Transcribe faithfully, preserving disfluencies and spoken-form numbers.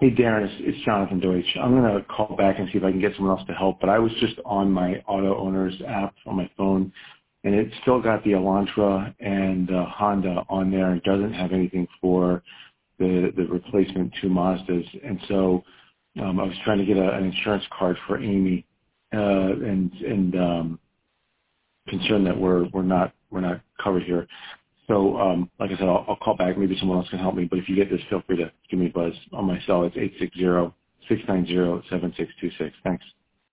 Hey, Darren, it's, it's Jonathan Deutsch. I'm going to call back and see if I can get someone else to help, but I was just on my Auto Owners app on my phone, and it's still got the Elantra and uh, Honda on there and doesn't have anything for the, the replacement two Mazdas. And so um, I was trying to get a, an insurance card for Amy uh, and, and um, concerned that we're, we're, not, we're not covered here. So, um, like I said, I'll, I'll call back. Maybe someone else can help me. But if you get this, feel free to give me a buzz on my cell. It's eight six zero, six nine zero, seven six two six. Thanks.